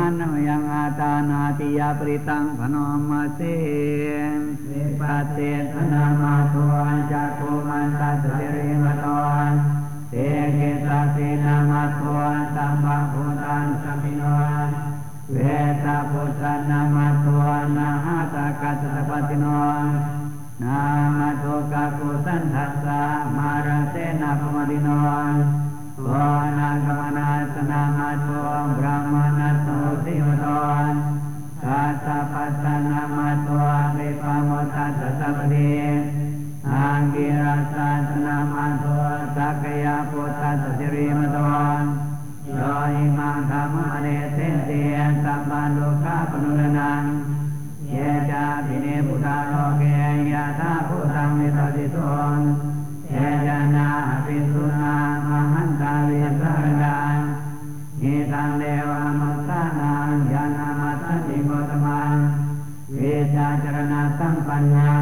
านยังอาตานาติยาปริตังพนมมาเสวิปัสเสธนามาตุอัญจักขุมันตัสสิริมโตเตเกตัสสินามาตุอันตัมมะพุทธังสัมมิโนเวทะพุทธนามาตุอันนาหตกัสสะปฏิโนนามาตุกะกุสันทัสสะมาระเตนะปมดิโนโวนากมนาสนามาตุบรามนัสโตสิวโตกัสสะปัสสะนามาตุวิปโมทัสสะสัพพิอังกิรัสสะนามาตุสักยะพุทธัสสิริมโตโยอิมังคัมมะเนเสติสัพพะโลกะปนุรนังเยจาภิเนพุทธาโลเกยะถาพุทธังวิปัสสิโตเยจานาภิสุนังมหันตาวิสารนังอิตังเดวะมัสสานังญาณมัสสติโกตมังวิชาจรณะสัมปันนา